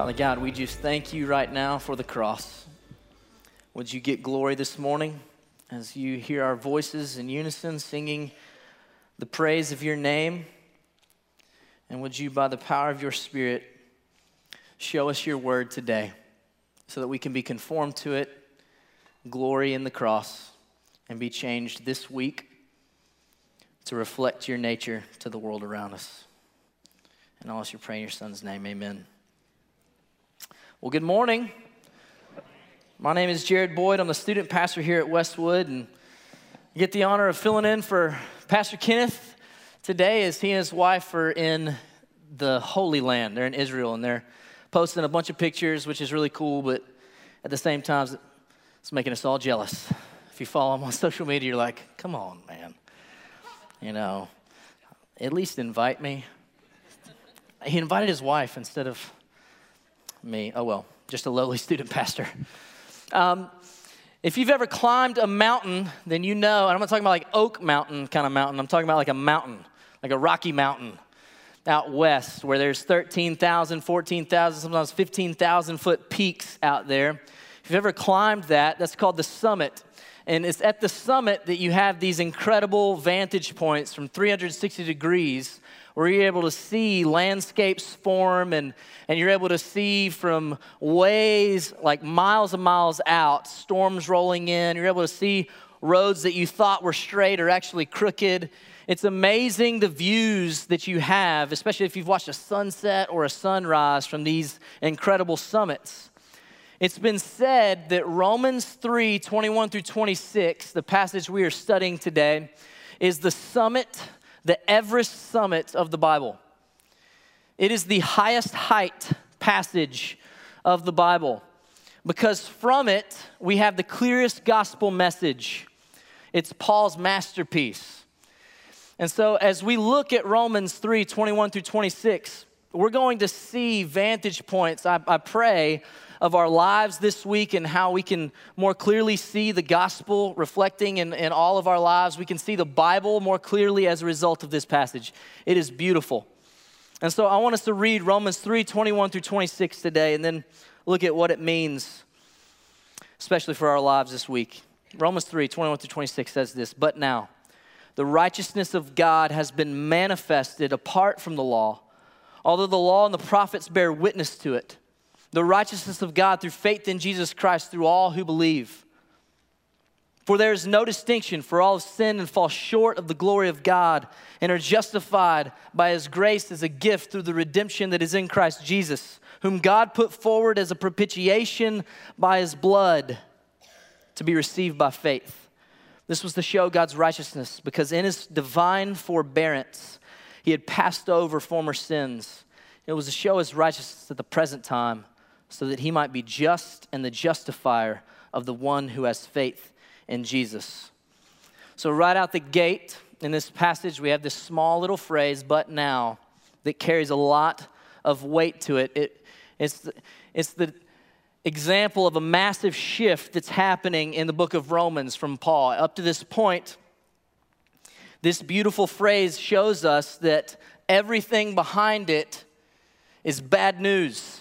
Father God, we just thank you right now for the cross. Would you get glory this morning as you hear our voices in unison singing the praise of your name? And would you, by the power of your Spirit, show us your word today so that we can be conformed to it, glory in the cross, and be changed this week to reflect your nature to the world around us. And all this you pray in your Son's name, amen. Well, good morning. My name is Jared Boyd. I'm the student pastor here at Westwood, and I get the honor of filling in for Pastor Kenneth today as he and his wife are in the Holy Land. They're in Israel, and they're posting a bunch of pictures, which is really cool, but at the same time, it's making us all jealous. If you follow them on social media, you're like, come on, man. You know, at least invite me. He invited his wife instead of me. Oh, well, just a lowly student pastor. If you've ever climbed a mountain, then you know, and I'm not talking about like Oak Mountain kind of mountain. I'm talking about like a mountain, like a Rocky Mountain out west where there's 13,000, 14,000, sometimes 15,000 foot peaks out there. If you've ever climbed that, that's called the summit. And it's at the summit that you have these incredible vantage points from 360 degrees where you're able to see landscapes form and you're able to see from ways like miles and miles out, storms rolling in. You're able to see roads that you thought were straight are actually crooked. It's amazing the views that you have, especially if you've watched a sunset or a sunrise from these incredible summits. It's been said that Romans 3, 21 through 26, the passage we are studying today, is the summit, the Everest summit of the Bible. It is the highest height passage of the Bible because from it, we have the clearest gospel message. It's Paul's masterpiece. And so as we look at Romans 3, 21 through 26, we're going to see vantage points, I pray, of our lives this week and how we can more clearly see the gospel reflecting in all of our lives. We can see the Bible more clearly as a result of this passage. It is beautiful. And so I want us to read Romans 3, 21 through 26 today and then look at what it means, especially for our lives this week. Romans 3, 21 through 26 says this, "But now, the righteousness of God has been manifested apart from the law, although the law and the prophets bear witness to it. The righteousness of God through faith in Jesus Christ through all who believe. For there is no distinction, for all have sinned and fall short of the glory of God and are justified by his grace as a gift through the redemption that is in Christ Jesus, whom God put forward as a propitiation by his blood to be received by faith. This was to show God's righteousness because in his divine forbearance, he had passed over former sins. It was to show his righteousness at the present time, so that he might be just and the justifier of the one who has faith in Jesus." So right out the gate in this passage, we have this small little phrase, "but now," that carries a lot of weight to it. It's the example of a massive shift that's happening in the book of Romans from Paul. Up to this point, this beautiful phrase shows us that everything behind it is bad news.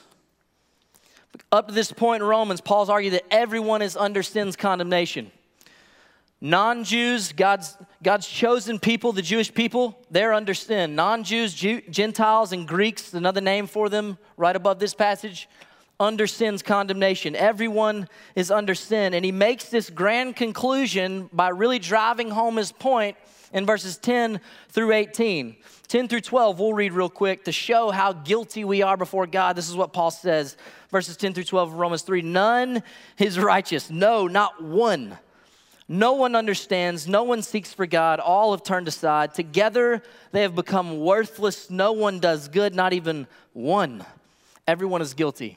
Up to this point in Romans, Paul's argued that everyone is under sin's condemnation. Non-Jews, God's chosen people, the Jewish people, they're under sin. Non-Jews, Gentiles, and Greeks, another name for them right above this passage, under sin's condemnation. Everyone is under sin. And he makes this grand conclusion by really driving home his point in verses 10 through 18. 10 through 12, we'll read real quick to show how guilty we are before God. This is what Paul says, verses 10 through 12 of Romans 3. "None is righteous, no, not one. No one understands, no one seeks for God. All have turned aside. Together they have become worthless. No one does good, not even one. Everyone is guilty."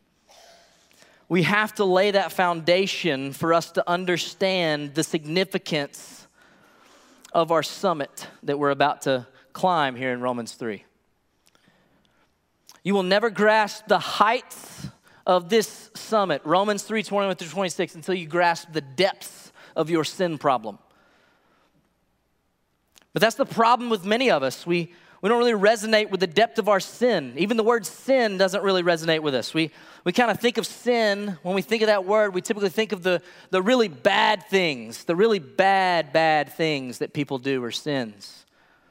We have to lay that foundation for us to understand the significance of our summit that we're about to climb here in Romans 3. You will never grasp the heights of this summit, Romans 3, 21 through 26, until you grasp the depths of your sin problem. But that's the problem with many of us. We We don't really resonate with the depth of our sin. Even the word sin doesn't really resonate with us. We kind of think of sin, when we think of that word, we typically think of the really bad things, the really bad things that people do are sins.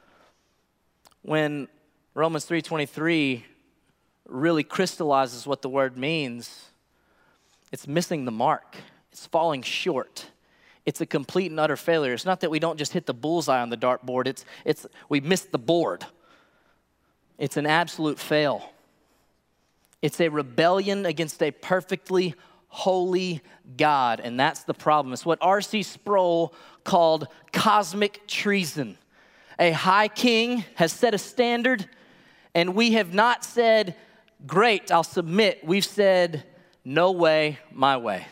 When Romans 3:23 really crystallizes what the word means, it's missing the mark. It's falling short. It's a complete and utter failure. It's not that we don't just hit the bullseye on the dartboard. It's we missed the board. It's an absolute fail. It's a rebellion against a perfectly holy God, and that's the problem. It's what R.C. Sproul called cosmic treason. A high king has set a standard, and we have not said, great, I'll submit. We've said, no way, my way.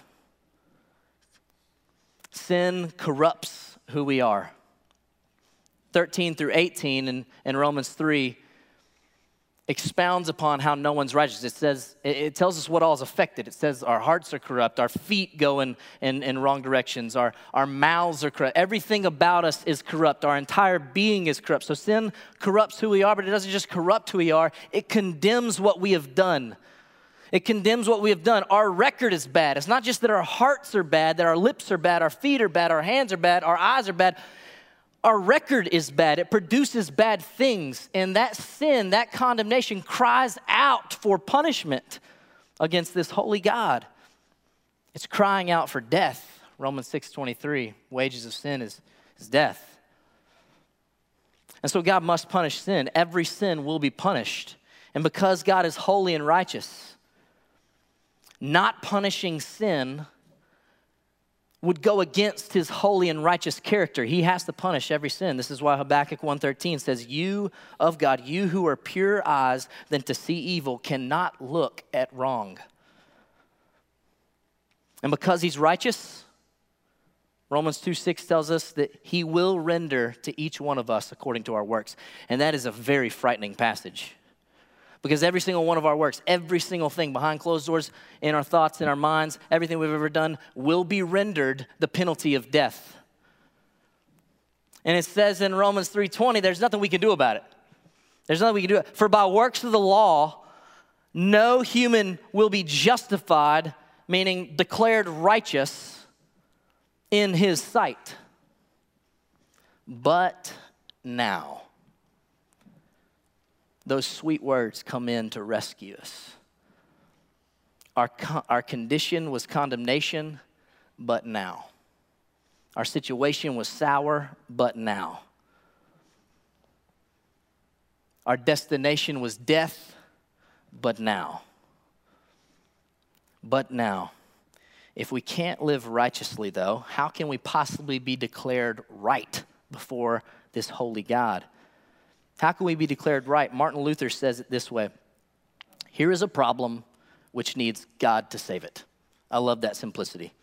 Sin corrupts who we are. 13 through 18 in Romans 3 expounds upon how no one's righteous. It tells us what all is affected. It says our hearts are corrupt, our feet go in wrong directions, our mouths are corrupt. Everything about us is corrupt. Our entire being is corrupt. So sin corrupts who we are, but it doesn't just corrupt who we are. It condemns what we have done. It condemns what we have done. Our record is bad. It's not just that our hearts are bad, that our lips are bad, our feet are bad, our hands are bad, our eyes are bad. Our record is bad. It produces bad things. And that sin, that condemnation cries out for punishment against this holy God. It's crying out for death. Romans 6:23, wages of sin is death. And so God must punish sin. Every sin will be punished. And because God is holy and righteous, not punishing sin would go against his holy and righteous character. He has to punish every sin. This is why Habakkuk 1:13 says, you of God, you who are pure eyes than to see evil, cannot look at wrong. And because he's righteous, Romans 2:6 tells us that he will render to each one of us according to our works. And that is a very frightening passage. Because every single one of our works, every single thing behind closed doors, in our thoughts, in our minds, everything we've ever done will be rendered the penalty of death. And it says in Romans 3:20, there's nothing we can do about it. There's nothing we can do. For by works of the law, no human will be justified, meaning declared righteous in his sight. But now, those sweet words come in to rescue us. Our condition was condemnation, but now. Our situation was sour, but now. Our destination was death, but now. But now. If we can't live righteously, though, how can we possibly be declared right before this holy God? How can we be declared right? Martin Luther says it this way. Here is a problem which needs God to save it. I love that simplicity.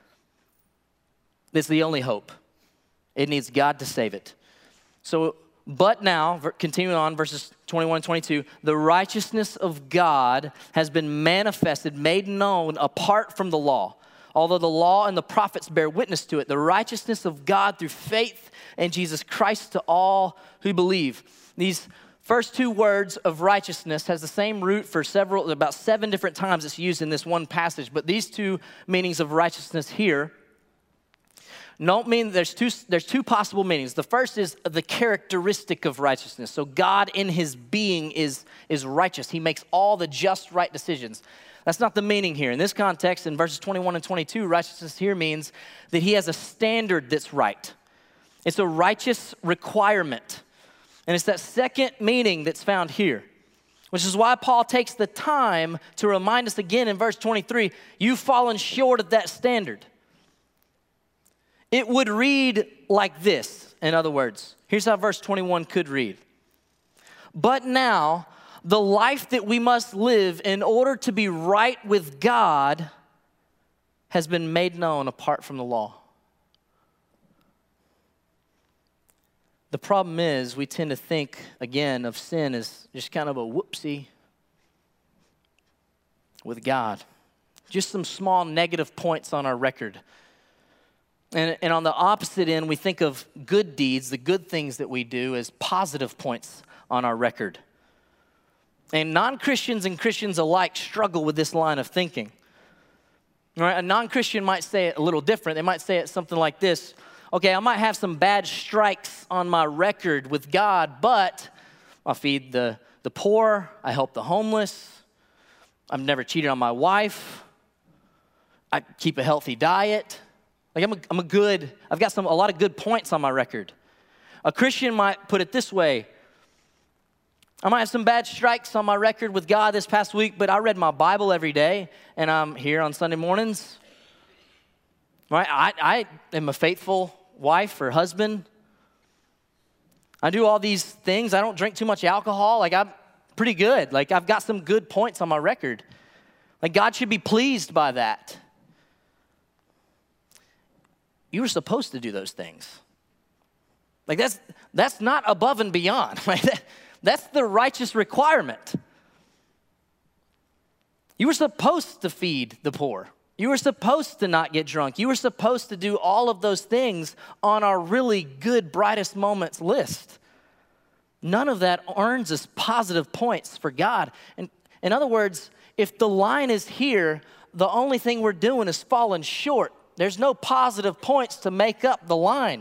It's the only hope. It needs God to save it. So, but now, continuing on, verses 21 and 22, the righteousness of God has been manifested, made known apart from the law. Although the law and the prophets bear witness to it, the righteousness of God through faith in Jesus Christ to all who believe. These first two words of righteousness has the same root for about 7 different times it's used in this one passage. But these two meanings of righteousness here don't mean there's two possible meanings. The first is the characteristic of righteousness. So God in his being is righteous. He makes all the just right decisions. That's not the meaning here. In this context, in verses 21 and 22, righteousness here means that he has a standard that's right. It's a righteous requirement. And it's that second meaning that's found here, which is why Paul takes the time to remind us again in verse 23, you've fallen short of that standard. It would read like this, in other words. Here's how verse 21 could read. But now, the life that we must live in order to be right with God has been made known apart from the law. The problem is we tend to think, again, of sin as just kind of a whoopsie with God. Just some small negative points on our record. And on the opposite end, we think of good deeds, the good things that we do, as positive points on our record. And non-Christians and Christians alike struggle with this line of thinking. Right? A non-Christian might say it a little different. They might say it something like this. Okay, I might have some bad strikes on my record with God, but I'll feed the poor, I help the homeless, I've never cheated on my wife, I keep a healthy diet. Like I've got a lot of good points on my record. A Christian might put it this way. I might have some bad strikes on my record with God this past week, but I read my Bible every day, and I'm here on Sunday mornings. Right? I am a faithful wife or husband. I do all these things. I don't drink too much alcohol. Like, I'm pretty good. Like, I've got some good points on my record. Like, God should be pleased by that. You were supposed to do those things. Like, that's not above and beyond. Like, that's the righteous requirement. You were supposed to feed the poor. You were supposed to not get drunk. You were supposed to do all of those things on our really good brightest moments list. None of that earns us positive points for God. And in other words, if the line is here, the only thing we're doing is falling short. There's no positive points to make up the line.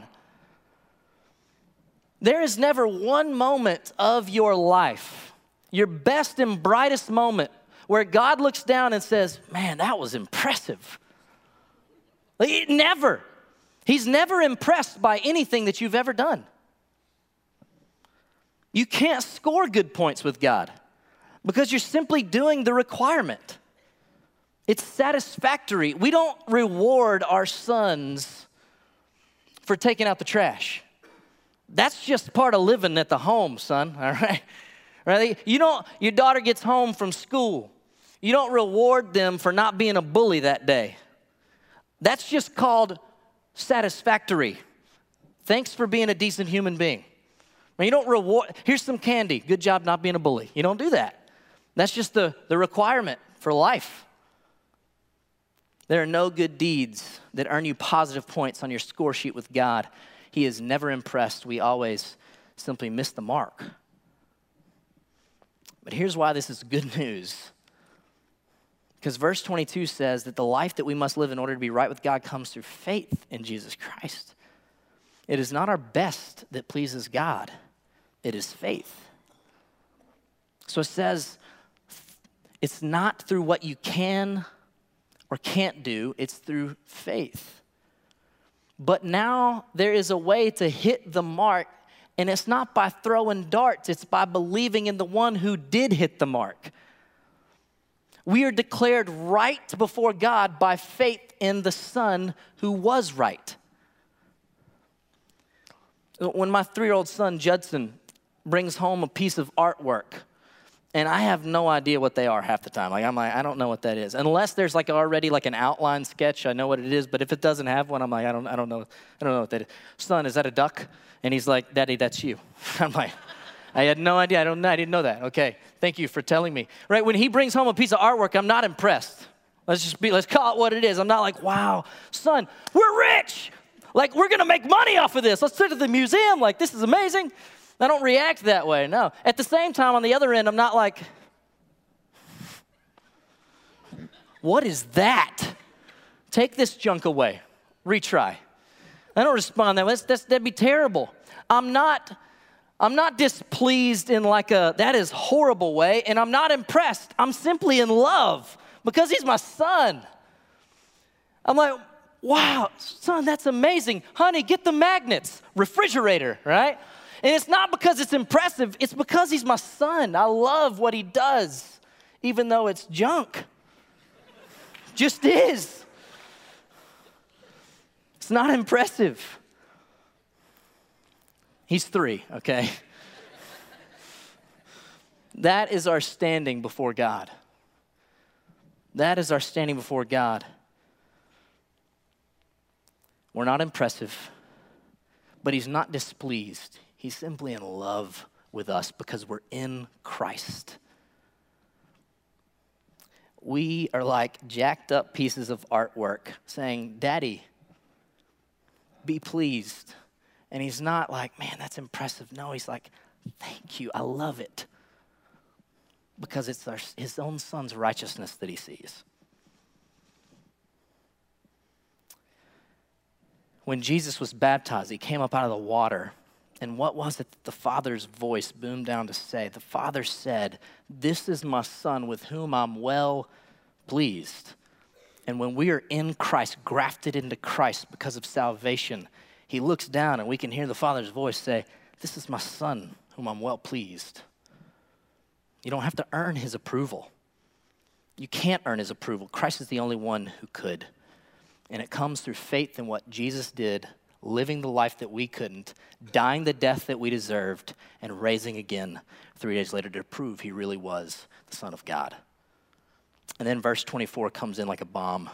There is never one moment of your life, your best and brightest moment, where God looks down and says, man, that was impressive. Like, never. He's never impressed by anything that you've ever done. You can't score good points with God because you're simply doing the requirement. It's satisfactory. We don't reward our sons for taking out the trash. That's just part of living at the home, son, all right? Right? Your daughter gets home from school. You don't reward them for not being a bully that day. That's just called satisfactory. Thanks for being a decent human being. You don't reward, here's some candy. Good job not being a bully. You don't do that. That's just the requirement for life. There are no good deeds that earn you positive points on your score sheet with God. He is never impressed. We always simply miss the mark. But here's why this is good news. Because verse 22 says that the life that we must live in order to be right with God comes through faith in Jesus Christ. It is not our best that pleases God. It is faith. So it says it's not through what you can or can't do. It's through faith. But now there is a way to hit the mark, and it's not by throwing darts. It's by believing in the one who did hit the mark. We are declared right before God by faith in the Son who was right. When my 3-year-old son, Judson, brings home a piece of artwork, and I have no idea what they are half the time. I don't know what that is. Unless there's already an outline sketch, I know what it is. But if it doesn't have one, I'm like, I don't know what that is. Son, is that a duck? And he's like, Daddy, that's you. I'm like, I had no idea. I didn't know that. Okay, thank you for telling me. Right, when he brings home a piece of artwork, I'm not impressed. Let's call it what it is. I'm not like, wow, son, we're rich. We're going to make money off of this. Let's sit at the museum. This is amazing. I don't react that way, no. At the same time, on the other end, I'm not like, what is that? Take this junk away. Retry. I don't respond that way. That'd be terrible. I'm not displeased in that is horrible way, and I'm not impressed. I'm simply in love because he's my son. I'm like, wow, son, that's amazing. Honey, get the magnets. Refrigerator, right? And it's not because it's impressive. It's because he's my son. I love what he does, even though it's junk. Just is. It's not impressive. He's 3, okay? That is our standing before God. That is our standing before God. We're not impressive, but he's not displeased. He's simply in love with us because we're in Christ. We are like jacked up pieces of artwork saying, Daddy, be pleased. And he's not like, man, that's impressive. No, he's like, Thank you. I love it. Because it's his own son's righteousness that he sees. When Jesus was baptized, he came up out of the water. And what was it that the Father's voice boomed down to say? The Father said, "This is my Son with whom I'm well pleased." And when we are in Christ, grafted into Christ because of salvation, he looks down and we can hear the Father's voice say, "This is my Son whom I'm well pleased." You don't have to earn his approval. You can't earn his approval. Christ is the only one who could. And it comes through faith in what Jesus did, living the life that we couldn't, dying the death that we deserved, and raising again 3 days later to prove he really was the Son of God. And then verse 24 comes in like a bomb.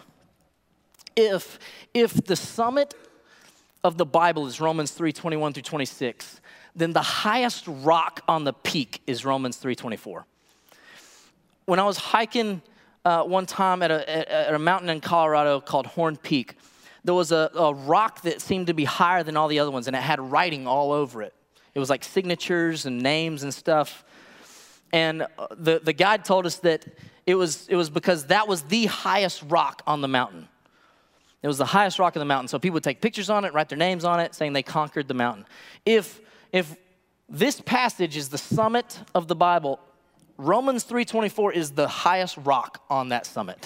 If the summit of the Bible is Romans 3:21 through 26, then the highest rock on the peak is Romans 3:24. When I was hiking one time at a mountain in Colorado called Horn Peak, there was a rock that seemed to be higher than all the other ones, and it had writing all over it. It was like signatures and names and stuff. And the guide told us that it was because that was the highest rock on the mountain. It was the highest rock on the mountain. So people would take pictures on it, write their names on it, saying they conquered the mountain. If this passage is the summit of the Bible, Romans 3:24 is the highest rock on that summit.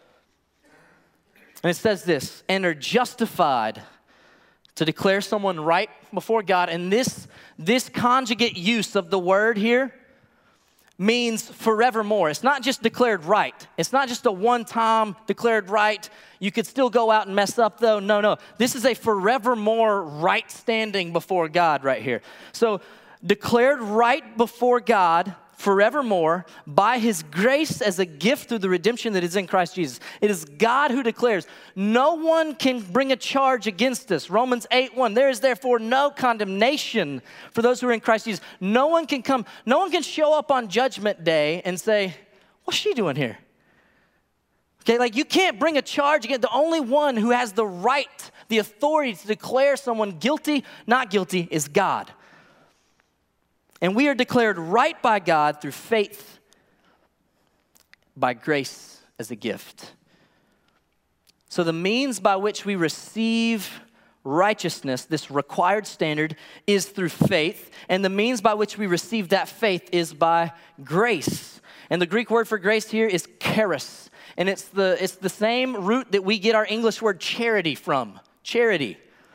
And it says this, "And are justified," to declare someone right before God. And this conjugate use of the word here means forevermore. It's not just declared right. It's not just a one-time declared right. You could still go out and mess up though. No. This is a forevermore right standing before God right here. So declared right before God forevermore by his grace as a gift through the redemption that is in Christ Jesus. It is God who declares, no one can bring a charge against us. Romans 8:1, there is therefore no condemnation for those who are in Christ Jesus. No one can show up on judgment day and say, what's she doing here? Okay, like you can't bring a charge against the only one who has the right, the authority to declare someone guilty, not guilty, is God. And we are declared right by God through faith, by grace as a gift. So the means by which we receive righteousness, this required standard, is through faith. And the means by which we receive that faith is by grace. And the Greek word for grace here is charis. And it's the same root that we get our English word charity from, charity.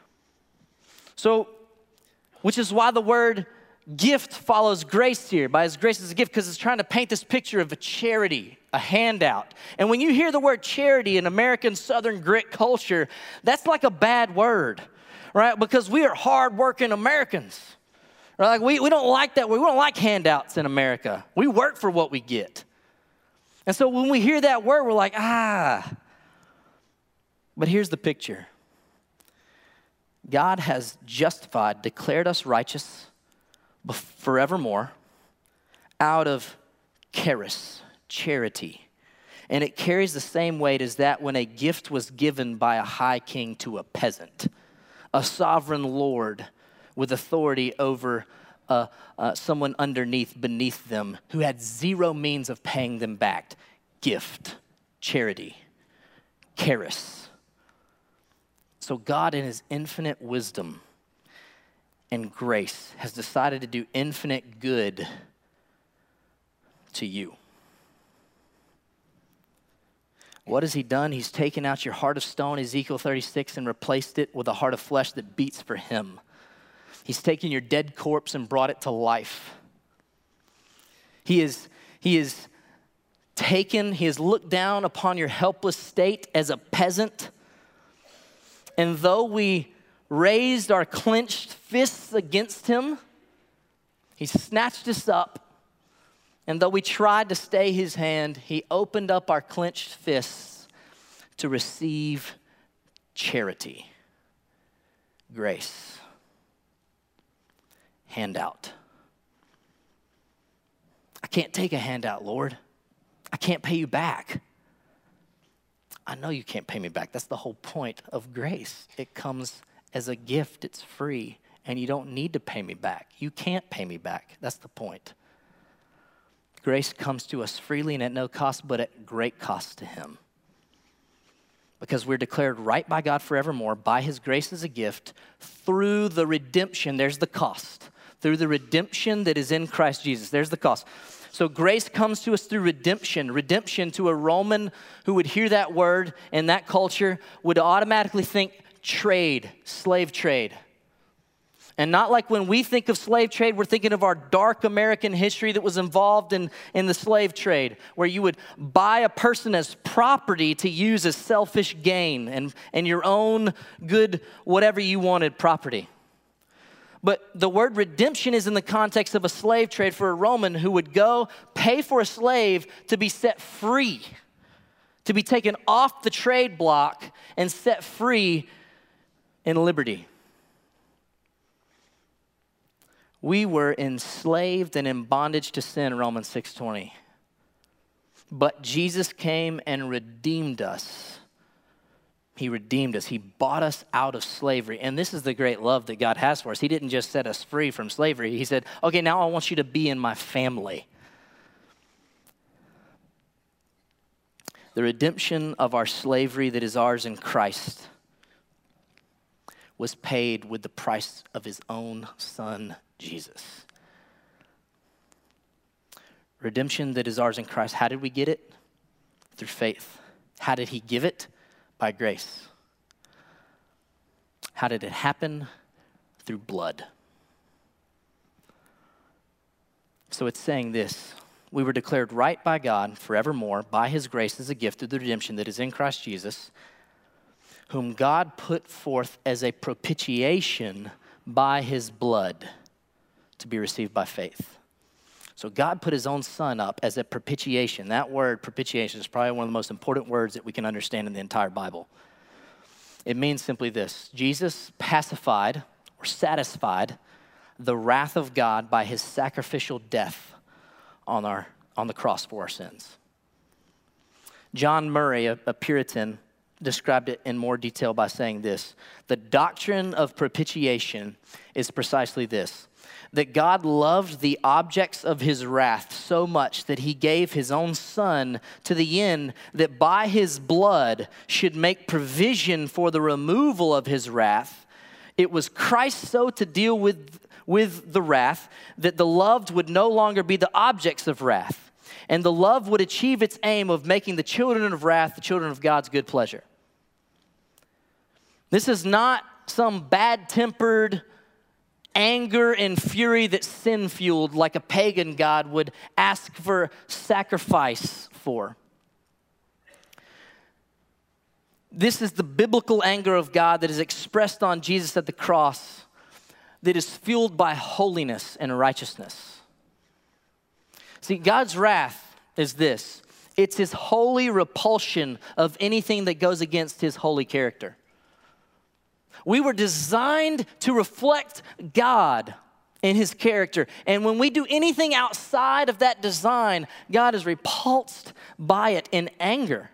So, which is why the word gift follows grace here, by his grace as a gift, because it's trying to paint this picture of a charity, a handout. And when you hear the word charity in American Southern grit culture, that's like a bad word, right? Because we are hardworking Americans, right? Like we don't like that word. We don't like handouts in America. We work for what we get. And so when we hear that word, we're like, But here's the picture. God has justified, declared us righteous forevermore out of charis, charity. And it carries the same weight as that when a gift was given by a high king to a peasant, a sovereign lord with authority over someone beneath them who had zero means of paying them back. Gift, charity, charis. So God in his infinite wisdom and grace has decided to do infinite good to you. What has he done? He's taken out your heart of stone, Ezekiel 36, and replaced it with a heart of flesh that beats for him. He's taken your dead corpse and brought it to life. He has looked down upon your helpless state as a peasant. And though we raised our clenched fists against him, he snatched us up. And though we tried to stay his hand, he opened up our clenched fists to receive charity, grace, handout. I can't take a handout, Lord. I can't pay you back. I know you can't pay me back. That's the whole point of grace. It comes as a gift. It's free. and you don't need to pay me back. You can't pay me back. That's the point. Grace comes to us freely and at no cost, but at great cost to him. Because we're declared right by God forevermore by his grace as a gift through the redemption. There's the cost. Through the redemption that is in Christ Jesus. There's the cost. So grace comes to us through redemption. Redemption, to a Roman who would hear that word in that culture, would automatically think trade, slave trade. And not like when we think of slave trade, we're thinking of our dark American history that was involved in the slave trade, where you would buy a person as property to use as selfish gain and your own good, whatever you wanted property. But the word redemption is in the context of a slave trade for a Roman who would go pay for a slave to be set free, to be taken off the trade block and set free in liberty. We were enslaved and in bondage to sin, Romans 6:20. But Jesus came and redeemed us. He redeemed us. He bought us out of slavery. And this is the great love that God has for us. He didn't just set us free from slavery. He said, okay, now I want you to be in my family. The redemption of our slavery that is ours in Christ was paid with the price of his own son, Jesus. Redemption that is ours in Christ. How did we get it? Through faith. How did he give it? By grace. How did it happen? Through blood. So it's saying this: we were declared right by God forevermore by his grace as a gift through the redemption that is in Christ Jesus, whom God put forth as a propitiation by his blood to be received by faith. So God put his own son up as a propitiation. That word propitiation is probably one of the most important words that we can understand in the entire Bible. It means simply this: Jesus pacified or satisfied the wrath of God by his sacrificial death on the cross for our sins. John Murray, a Puritan, described it in more detail by saying this: the doctrine of propitiation is precisely this, that God loved the objects of his wrath so much that he gave his own son to the end that by his blood should make provision for the removal of his wrath. It was Christ so to deal with the wrath that the loved would no longer be the objects of wrath, and the love would achieve its aim of making the children of wrath the children of God's good pleasure. This is not some bad-tempered anger and fury that sin fueled like a pagan god would ask for sacrifice for. This is the biblical anger of God that is expressed on Jesus at the cross, that is fueled by holiness and righteousness. See, God's wrath is this: it's his holy repulsion of anything that goes against his holy character. We were designed to reflect God in his character. And when we do anything outside of that design, God is repulsed by it in anger.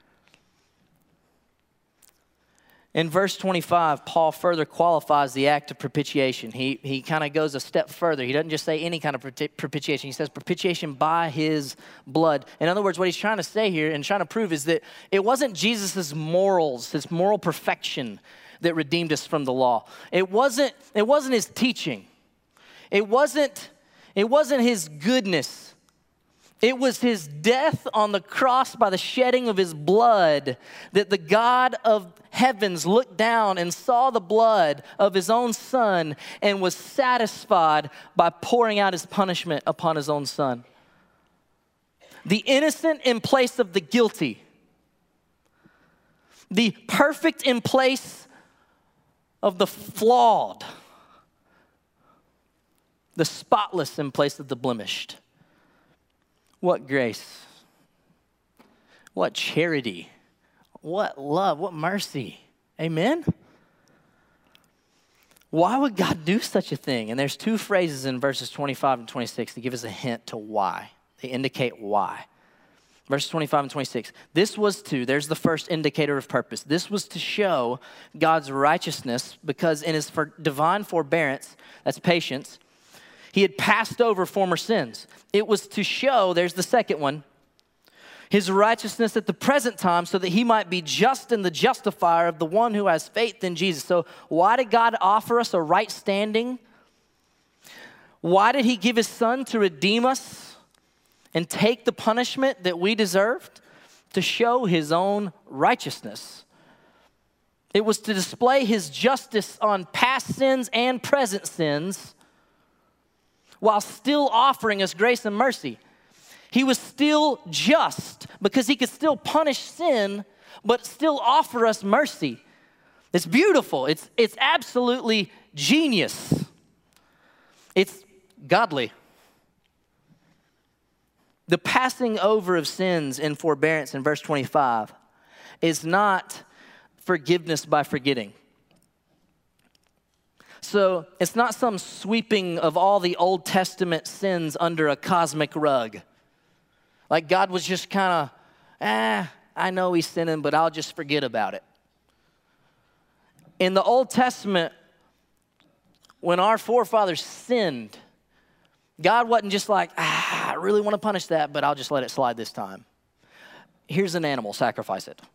In verse 25, Paul further qualifies the act of propitiation. He kind of goes a step further. He doesn't just say any kind of propitiation. He says propitiation by his blood. In other words, what he's trying to say here and trying to prove is that it wasn't Jesus' morals, his moral perfection, that redeemed us from the law. It wasn't his teaching. It wasn't his goodness. It was his death on the cross by the shedding of his blood that the God of heavens looked down and saw the blood of his own son and was satisfied by pouring out his punishment upon his own son. The innocent in place of the guilty. The perfect in place of the flawed, the spotless in place of the blemished. What grace, what charity, what love, what mercy. Amen? Why would God do such a thing? And there's two phrases in verses 25 and 26 that give us a hint to why. They indicate why. Verses 25 and 26. There's the first indicator of purpose. This was to show God's righteousness because in his divine forbearance, that's patience, he had passed over former sins. It was to show, there's the second one, his righteousness at the present time so that he might be just and the justifier of the one who has faith in Jesus. So why did God offer us a right standing? Why did he give his son to redeem us and take the punishment that we deserved? To show his own righteousness. It was to display his justice on past sins and present sins while still offering us grace and mercy. He was still just because he could still punish sin, but still offer us mercy. It's beautiful. It's absolutely genius. It's godly. The passing over of sins in forbearance in verse 25 is not forgiveness by forgetting. So it's not some sweeping of all the Old Testament sins under a cosmic rug. Like God was just kind of, I know he's sinning, but I'll just forget about it. In the Old Testament, when our forefathers sinned, God wasn't just like, I really want to punish that, but I'll just let it slide this time. Here's an animal, sacrifice it.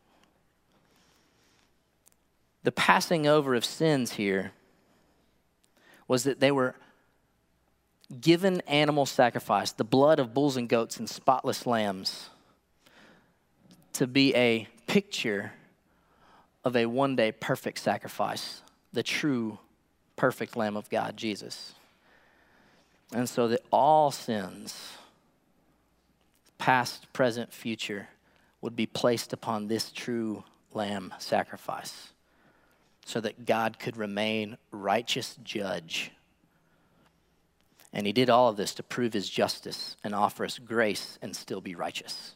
The passing over of sins here was that they were given animal sacrifice, the blood of bulls and goats and spotless lambs, to be a picture of a one-day perfect sacrifice, the true perfect Lamb of God, Jesus. And so that all sins, past, present, future, would be placed upon this true lamb sacrifice so that God could remain righteous judge. And he did all of this to prove his justice and offer us grace and still be righteous.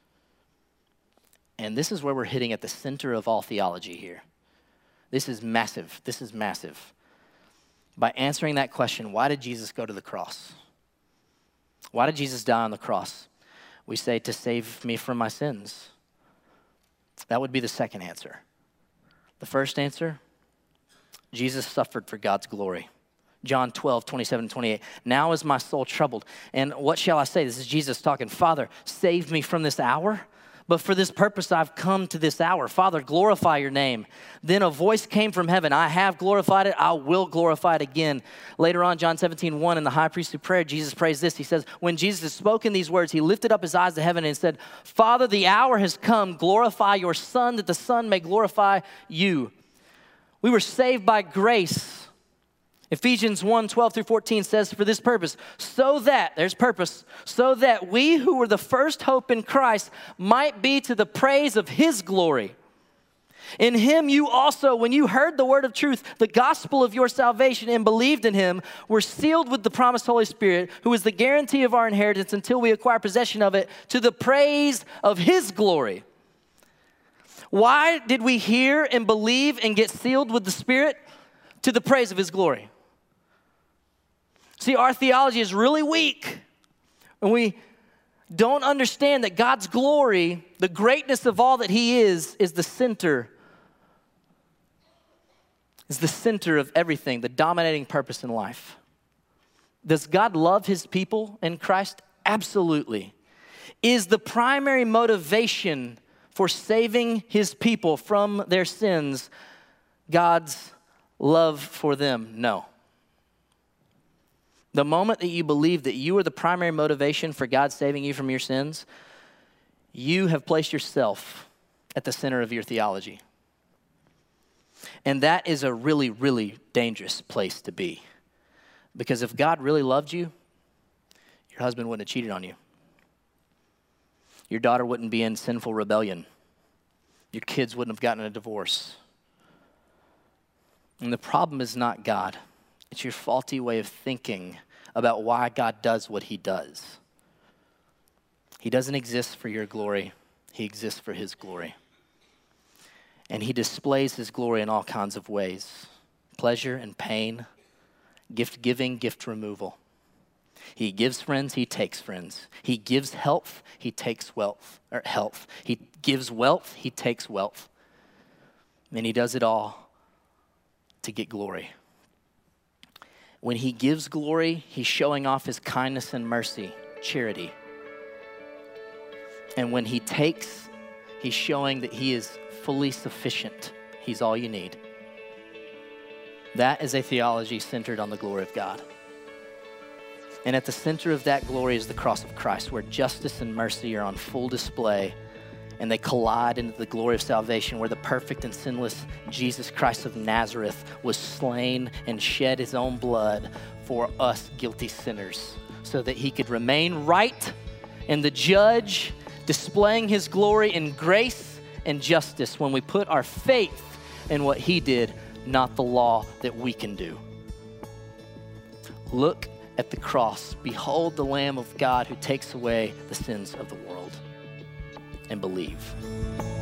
And this is where we're hitting at the center of all theology here. This is massive. This is massive. By answering that question, why did Jesus go to the cross? Why did Jesus die on the cross? We say, to save me from my sins. That would be the second answer. The first answer, Jesus suffered for God's glory. John 12, 27, 28. Now is my soul troubled. And what shall I say? This is Jesus talking. Father, save me from this hour. But for this purpose I've come to this hour. Father, glorify your name. Then a voice came from heaven. I have glorified it. I will glorify it again. Later on, John 17, 1, in the high priestly prayer, Jesus prays this. He says, when Jesus had spoken these words, he lifted up his eyes to heaven and said, Father, the hour has come. Glorify your Son, that the Son may glorify you. We were saved by grace. Ephesians 1, 12 through 14 says, for this purpose, so that, there's purpose, so that we who were the first hope in Christ might be to the praise of his glory. In him you also, when you heard the word of truth, the gospel of your salvation, and believed in him, were sealed with the promised Holy Spirit, who is the guarantee of our inheritance until we acquire possession of it, to the praise of his glory. Why did we hear and believe and get sealed with the Spirit? To the praise of his glory. See, our theology is really weak, and we don't understand that God's glory, the greatness of all that he is the center of everything, the dominating purpose in life. Does God love his people in Christ? Absolutely. Is the primary motivation for saving his people from their sins God's love for them? No. The moment that you believe that you are the primary motivation for God saving you from your sins, you have placed yourself at the center of your theology. And that is a really, really dangerous place to be. Because if God really loved you, your husband wouldn't have cheated on you. Your daughter wouldn't be in sinful rebellion. Your kids wouldn't have gotten a divorce. And the problem is not God. It's your faulty way of thinking about why God does what he does. He doesn't exist for your glory. He exists for his glory. And he displays his glory in all kinds of ways. Pleasure and pain, gift giving, gift removal. He gives friends, he takes friends. He gives health, he takes wealth, or health. He gives wealth, he takes wealth. And he does it all to get glory. When he gives glory, he's showing off his kindness and mercy, charity. And when he takes, he's showing that he is fully sufficient. He's all you need. That is a theology centered on the glory of God. And at the center of that glory is the cross of Christ, where justice and mercy are on full display, and they collide into the glory of salvation, where the perfect and sinless Jesus Christ of Nazareth was slain and shed his own blood for us guilty sinners, so that he could remain right and the judge, displaying his glory in grace and justice when we put our faith in what he did, not the law that we can do. Look at the cross. Behold the Lamb of God who takes away the sins of the world. And believe.